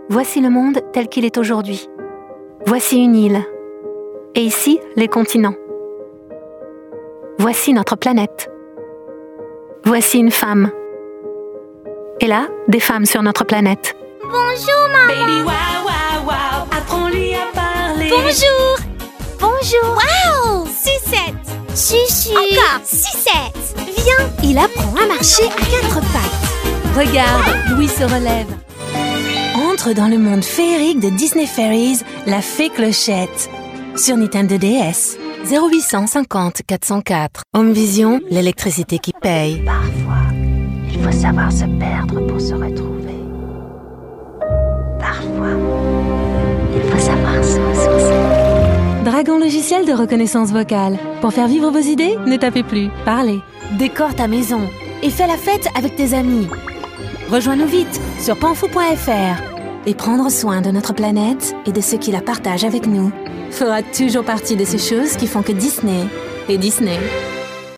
Voici le monde tel qu'il est aujourd'hui. Voici une île. Et ici, les continents. Voici notre planète. Voici une femme. Et là, des femmes sur notre planète. Bonjour, maman. Baby, wow, wow, wow, apprends-lui à parler. Bonjour. Bonjour. Wow. Sucette. Chuchu. Encore. Sucette. Viens, il apprend à marcher à 4 pattes. Regarde, Louis se relève. Entre dans le monde féerique de Disney Fairies, la fée Clochette. Sur Nintendo DS. 0850 404. Home Vision, l'électricité qui paye. Parfois, il faut savoir se perdre pour se retrouver. Parfois, il faut savoir se ressourcer. Dragon logiciel de reconnaissance vocale. Pour faire vivre vos idées, ne tapez plus, parlez. Décore ta maison et fais la fête avec tes amis. Rejoins-nous vite sur panfou.fr. Et prendre soin de notre planète et de ceux qui la partagent avec nous fera toujours partie de ces choses qui font que Disney est Disney.